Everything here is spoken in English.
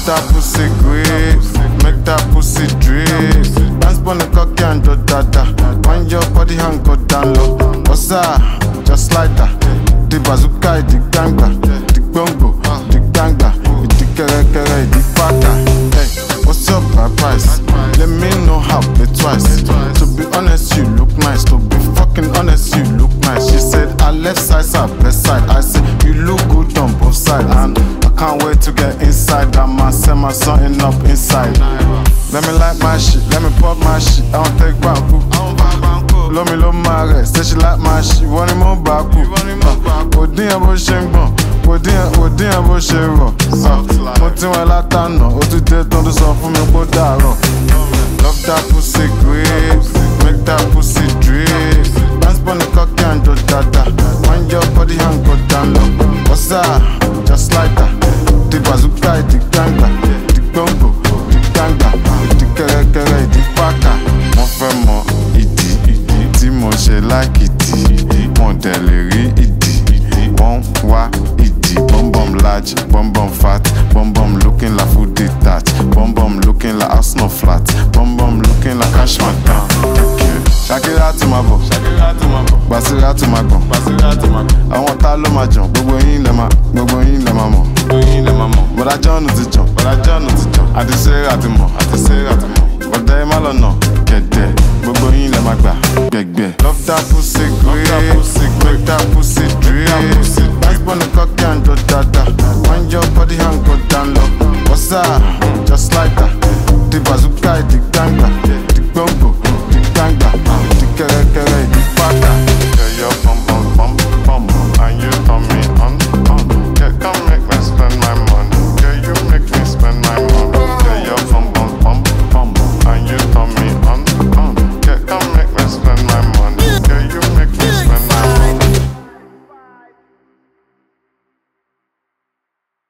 that pussy grip, make that pussy drip. Dance pon the cocky and do dada. Wind your body and go down low. What's that? Just like that. The bazooka, the ganga, the bongo, the ganga, the kere, the paka. Hey, what's your price? Let me know how pay twice. To be honest, you look nice. To be fucking honest, you look nice. She said, I left side, side, best side. I said, you look good on both sides. And I can't wait to get inside. That man set my something up inside. Let me like my shit, let me pop my shit. I don't take banku. Love me, love my rest. Say she like my shit, want him on baku. Odin bo ṣe ń gbọ̀n, odin bo ṣe rọ̀. Mo ti wọn látànà, ó ti dé tán tó sọ fún mi kó dàrọ̀. Love that pussy grip, make that pussy drip. Dance pon the cocky and do dada. Wind your body and go down low. What's that? Just like that. The bazooka, the ganga, the bongo, the ganga, the kere, the paka. Mo fẹ́ mọ ìdí tí mo ṣe like ìdí. Mo dẹ̀ lè rí ìdí. Wọ́n wá ìdí. Bum bum large, bum bum fat. Bum bum looking like food detached. Bum bum looking like house no flat. Bum bum looking like cash man down. Shakira to my bọ̀, Basira to my gbọ̀n. Àwọn tá ló máa jàn, gbogbo yín lẹ máa mọ̀. Bọ̀dá John ti jàn, àti Sarah ti mọ̀. Bọ̀dá ẹ má lọ́nà kẹ̀dẹ̀, gbogbo yín lẹ máa gbà gbẹ̀gbẹ̀. Love that pussy grip, make that pussy drip. Dance pon the cocky and do dada. Wind your body and go down low. What's that? Just like that. The bazooka, the ganga.